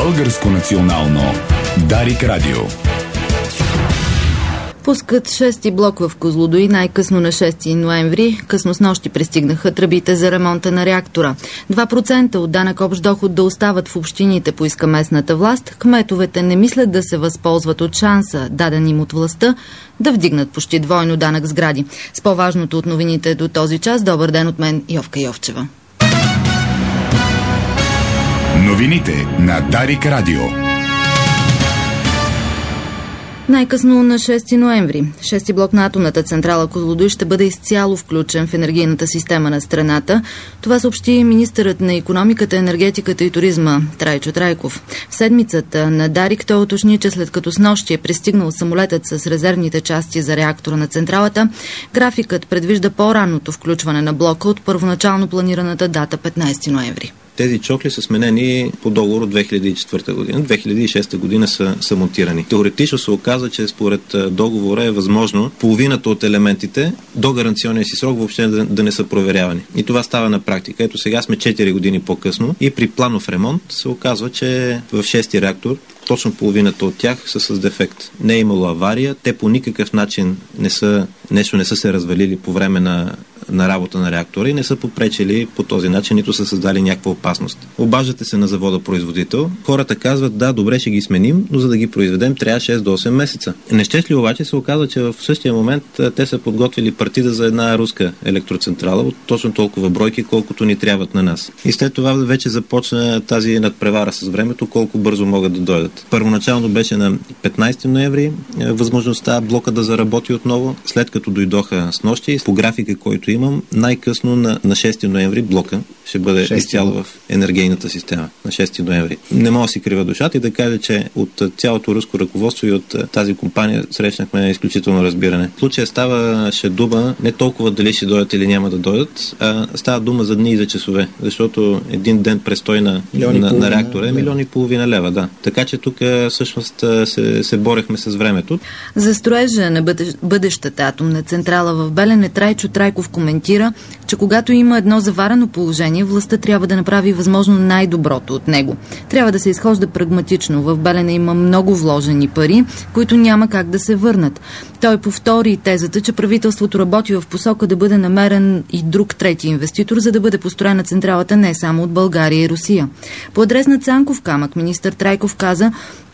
Българско национално Дарик Радио. Пускат 6-ти блок в Козлодуй най-късно на 6 ноември. Късно с нощи пристигнаха тръбите за ремонта на реактора. 2% от данък общ доход да остават в общините, поиска местната власт. Кметовете не мислят да се възползват от шанса, даден им от властта, да вдигнат почти двойно данък сгради. С по-важното от новините до този час, добър ден от мен, Йовка Йовчева. Новините на Дарик Радио. Най-късно на 6 ноември. 6-ти блок на атомната централа Козлодуй ще бъде изцяло включен в енергийната система на страната. Това съобщи министърът на икономиката, енергетиката и туризма Трайчо Трайков. В седмицата на Дарик той уточни, че след като снощи е пристигнал самолетът с резервните части за реактора на централата, графикът предвижда по-ранното включване на блока от първоначално планираната дата 15 ноември. Тези чохли са сменени по договор от 2004 година. 2006 година са монтирани. Теоретично се оказа, че според договора е възможно половината от елементите до гаранционния си срок въобще да не са проверявани. И това става на практика. Ето сега сме 4 години по-късно и при планов ремонт се оказва, че в 6-ти реактор точно половината от тях са с дефект. Не е имало авария, те по никакъв начин не са се развалили по време на работа на реактора и не са попречили по този начин, нито са създали някаква опасност. Обаждате се на завода-производител, хората казват, да, добре, ще ги сменим, но за да ги произведем трябва 6 до 8 месеца. Нещастливо обаче се оказа, че в същия момент те са подготвили партида за една руска електроцентрала от точно толкова бройки, колкото ни трябват на нас. И след това вече започна тази надпревара с времето, колко бързо могат да дойдат. Първоначално беше на 15 ноември възможността блока да заработи отново, след като дойдоха с нощи. По графика, който имам, най-късно на 6 ноември блока ще бъде изцяло в енергийната система. На 6 ноември. Не мога да си крива душата и да кажа, че от цялото руско ръководство и от тази компания срещнахме изключително разбиране. В случая ставаше дума не толкова дали ще дойдат или няма да дойдат, а става дума за дни и за часове, защото един ден престой на реактора е 1,5 милиона лева. Да. Така че тук всъщност се борехме с времето. За строежа на бъдещата атомна централа в Белене Трайчо Трайков коментира, че когато има едно заварено положение, властта трябва да направи възможно най-доброто от него. Трябва да се изхожда прагматично. В Белене има много вложени пари, които няма как да се върнат. Той повтори тезата, че правителството работи в посока да бъде намерен и друг трети инвеститор, за да бъде построена централата не само от България и Русия. По адрес на Цанков камък министър Трайков каза,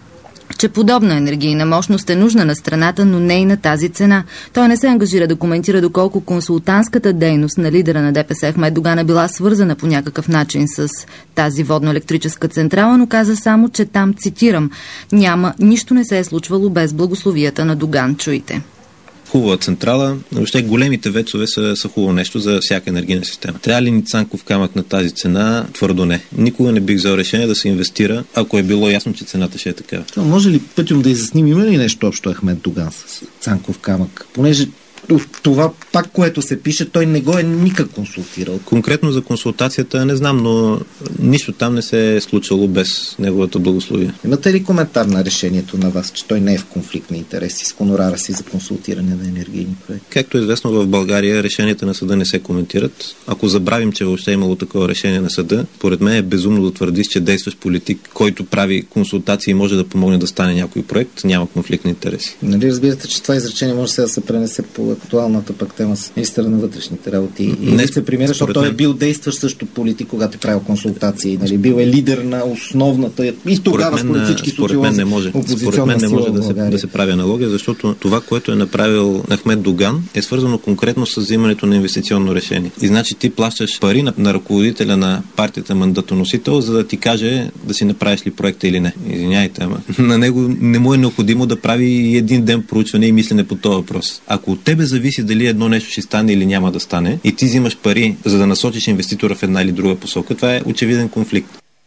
че подобна енергийна мощност е нужна на страната, но не и на тази цена. Той не се ангажира да коментира доколко консултантската дейност на лидера на ДПС Ахмед Доган е била свързана по някакъв начин с тази водно-електрическа централа, но каза само, че там, цитирам, нищо не се е случвало без благословията на Доган. Чуйте. Хубава централа, въобще големите вецове са хубаво нещо за всяка енергийна система. Трябва ли ни Цанков камък на тази цена? Твърдо не. Никога не бих взел решение да се инвестира, ако е било ясно, че цената ще е такава. Може ли пътем да изясним, има ли нещо общо Ахмед Доган с Цанков камък? Понеже това пак, което се пише, той не го е никак консултирал. Конкретно за консултацията не знам, но нищо там не се е случило без неговата благословие. Имате ли коментар на решението на вас, че той не е в конфликт на интереси с хонорара си за консултиране на енергийни проекти? Както е известно, в България решенията на съда не се коментират. Ако забравим, че въобще е имало такова решение на съда, поред мен е безумно да твърдиш, че действаш политик, който прави консултации и може да помогне да стане някой проект, няма конфликт на интереси. Нали разбирате, че това изречение може да се пренесе по актуалната пък тема с министъра на вътрешните работи и вице-премиера, защото той е бил действащ също политик, когато е правил консултации. Нали? Бил е лидер на основната и тогава според всички социолози опозиционна сила в България. Да се прави аналогия, защото това, което е направил Ахмед Доган, е свързано конкретно с взимането на инвестиционно решение. И значи ти плащаш пари на ръководителя на партията мандатоносител, за да ти каже да си направиш ли проекта или не. Извиняйте, ама на него не му е необходимо да прави един ден проучване и мислене по този въпрос. Ако от тебе зависи дали едно нещо ще стане или няма да стане и ти взимаш пари, за да насочиш инвеститора в една или друга посока, това е очевиден конфликт.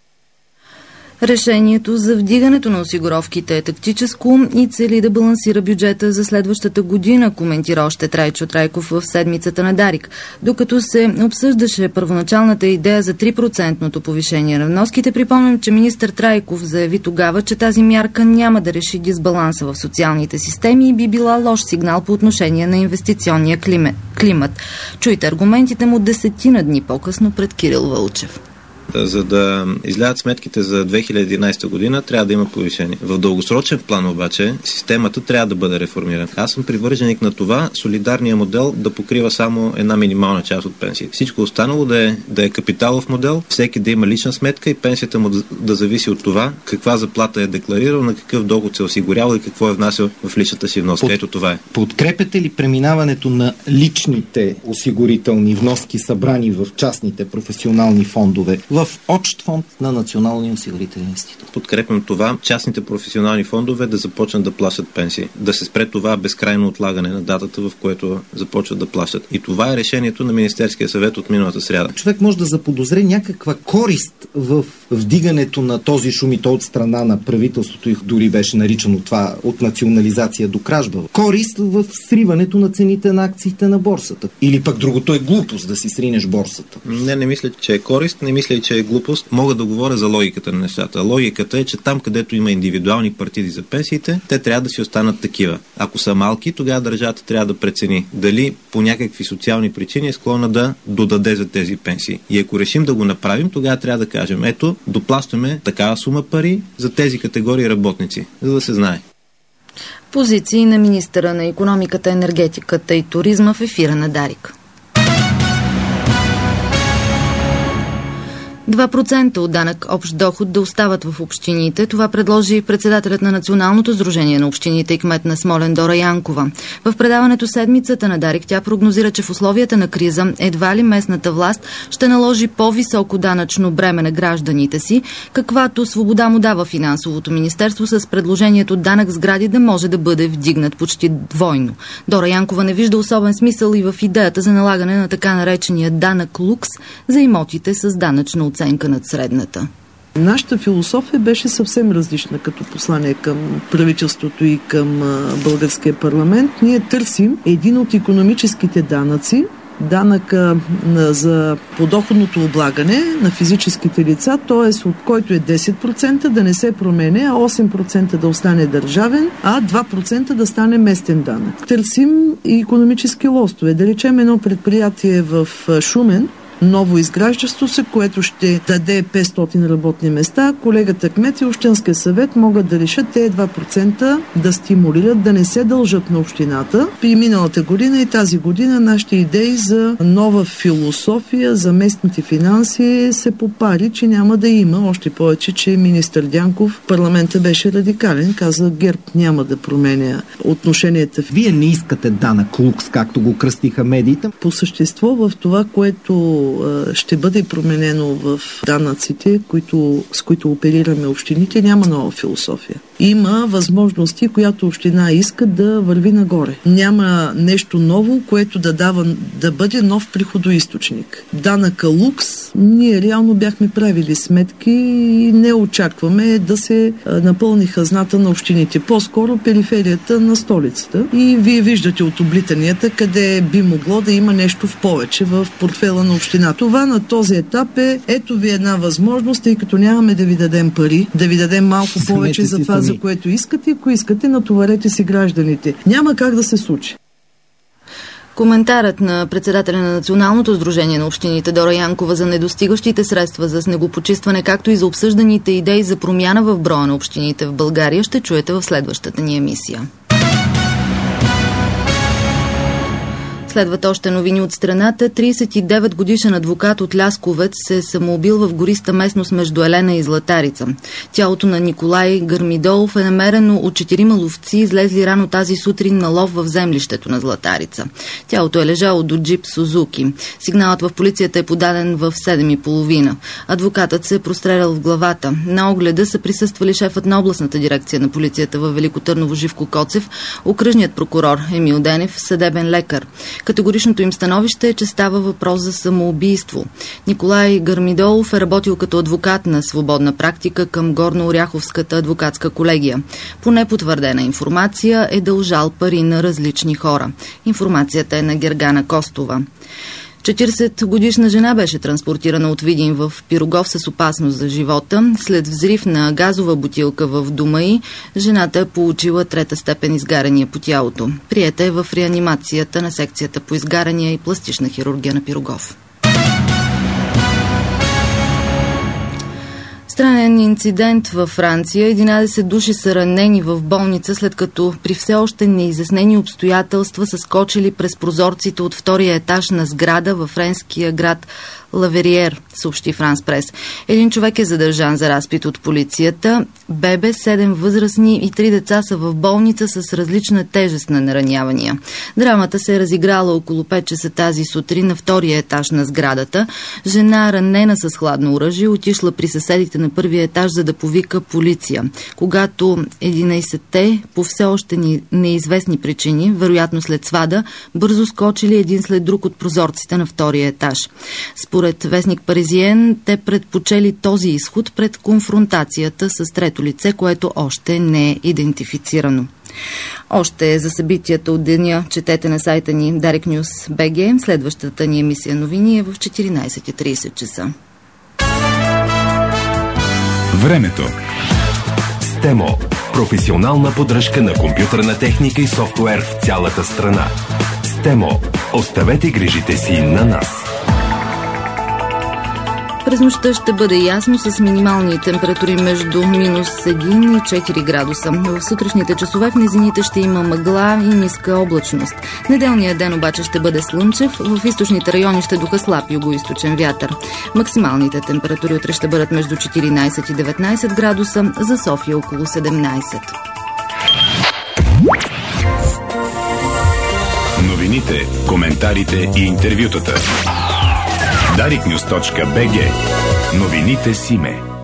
Решението за вдигането на осигуровките е тактическо и цели да балансира бюджета за следващата година, коментира още Трайчо Трайков в седмицата на Дарик. Докато се обсъждаше първоначалната идея за 3% повишение на вноските, припомням, че министър Трайков заяви тогава, че тази мярка няма да реши дисбаланса в социалните системи и би била лош сигнал по отношение на инвестиционния климат. Чуйте аргументите му 10 дни по-късно пред Кирил Вълчев. За да излязат сметките за 2011 година, трябва да има повишение. В дългосрочен план обаче системата трябва да бъде реформирана. Аз съм привърженик на това солидарния модел да покрива само една минимална част от пенсията. Всичко останало да е капиталов модел, всеки да има лична сметка и пенсията му да зависи от това каква заплата е декларирал, на какъв доход се осигурява и какво е внасял в личната си вноска. Ето това е. Подкрепяте ли преминаването на личните осигурителни вноски, събрани в частните професионални фондове, в общ фонд на Националния осигурителен институт? Подкрепям това частните професионални фондове да започнат да плащат пенсии. Да се спре това безкрайно отлагане на датата, в което започват да плащат. И това е решението на Министерския съвет от миналата сряда. Човек може да заподозре някаква корист в вдигането на този шум и то от страна на правителството, и дори беше наричано това от национализация до кражба. Корист в сриването на цените на акциите на борсата. Или пък другото е глупост да си сринеш борсата. Не мисля, че е корист, не мисля, че е глупост. Мога да говоря за логиката на нещата. Логиката е, че там, където има индивидуални партиди за пенсиите, те трябва да си останат такива. Ако са малки, тогава държавата трябва да прецени дали по някакви социални причини е склонна да додаде за тези пенсии. И ако решим да го направим, тогава трябва да кажем, ето, доплащаме такава сума пари за тези категории работници, за да се знае. Позиции на министъра на икономиката, енергетиката и туризма в ефира на Дарик. 2% от данък общ доход да остават в общините. Това предложи председателят на Националното сдружение на общините и кмет на Смолян Дора Янкова. В предаването Седмицата на Дарик тя прогнозира, че в условията на криза едва ли местната власт ще наложи по-високо данъчно бреме на гражданите си, каквато свобода му дава финансовото министерство с предложението данък сгради да може да бъде вдигнат почти двойно. Дора Янкова не вижда особен смисъл и в идеята за налагане на така наречения данък лукс за имотите с данъчна оценка над средната. Нашата философия беше съвсем различна като послание към правителството и към българския парламент. Ние търсим един от икономическите данъци, данъка за подоходното облагане на физическите лица, т.е. от който е 10% да не се промене, а 8% да остане държавен, а 2% да стане местен данък. Търсим и икономически лостове. Да речем едно предприятие в Шумен, ново изграждащо се, което ще даде 500 работни места. Колегата кмет и общинския съвет могат да решат тези 2% да стимулират, да не се дължат на общината. И миналата година и тази година нашите идеи за нова философия за местните финанси се попари, че няма да има. Още повече, че министър Дянков парламента беше радикален. Каза, ГЕРБ няма да променя отношенията. Вие не искате данък лукс, както го кръстиха медиите? По същество в това, което ще бъде променено в данъците, с които оперираме общините, няма нова философия. Има възможности, която община иска да върви нагоре. Няма нещо ново, което да бъде нов приходоизточник. Данъка лукс, ние реално бяхме правили сметки и не очакваме да се напълни хазната на общините. По-скоро периферията на столицата. И вие виждате от облитанията, къде би могло да има нещо в повече в портфела на община. Това на този етап е, ето ви една възможност, тъй като нямаме да ви дадем пари, да ви дадем малко повече за това, за което искате. Ако искате, натоварете си гражданите. Няма как да се случи. Коментарът на председателя на Националното сдружение на общините Дора Янкова за недостигащите средства за снегопочистване, както и за обсъжданите идеи за промяна в броя на общините в България, ще чуете в следващата ни емисия. Следват още новини от страната. 39-годишен адвокат от Лясковец се самоубил в гориста местност между Елена и Златарица. Тялото на Николай Гърмидолов е намерено от 4 ловци, излезли рано тази сутрин на лов в землището на Златарица. Тялото е лежало до джип Сузуки. Сигналът в полицията е подаден в 7:30. Адвокатът се е прострелял в главата. На огледа са присъствали шефът на областната дирекция на полицията във Велико Търново Живко Коцев, окръжният прокурор Емил Денев, съдебен лекар. Категоричното им становище е, че става въпрос за самоубийство. Николай Гърмидолов е работил като адвокат на свободна практика към Горно-Оряховската адвокатска колегия. По непотвърдена информация е дължал пари на различни хора. Информацията е на Гергана Костова. 40-годишна жена беше транспортирана от Видин в Пирогов с опасност за живота. След взрив на газова бутилка в дома й, жената е получила 3-та степен изгаряния по тялото. Приета е в реанимацията на секцията по изгаряния и пластична хирургия на Пирогов. Странен инцидент във Франция. 11 души са ранени в болница, след като при все още неизяснени обстоятелства са скочили през прозорците от втория етаж на сграда във френския град Лавериер, съобщи Франс Прес. Един човек е задържан за разпит от полицията. Бебе, 7 възрастни и 3 деца са в болница с различна тежест на наранявания. Драмата се е разиграла около 5 часа тази сутрин на втория етаж на сградата. Жена, ранена с хладно оръжие, отишла при съседите на първия етаж, за да повика полиция. Когато 11-те, по все още неизвестни причини, вероятно след свада, бързо скочили един след друг от прозорците на втория етаж. Според вестник Паризиен, те предпочели този изход пред конфронтацията с трето лице, което още не е идентифицирано. Още за събитията от деня четете на сайта ни Darek News BG. Следващата ни емисия новини е в 14:30 часа. Времето. Стемо. Професионална поддръжка на компютърна техника и софтуер в цялата страна. Стемо. Оставете грижите си на нас. През нощта ще бъде ясно с минимални температури между минус 1 и 4 градуса. В сутрешните часове в низините ще има мъгла и ниска облачност. Неделният ден обаче ще бъде слънчев. В източните райони ще духа слаб югоизточен вятър. Максималните температури утре ще бъдат между 14 и 19 градуса, за София около 17. Новините, коментарите и интервютата. dariknews.bg. Новините с име.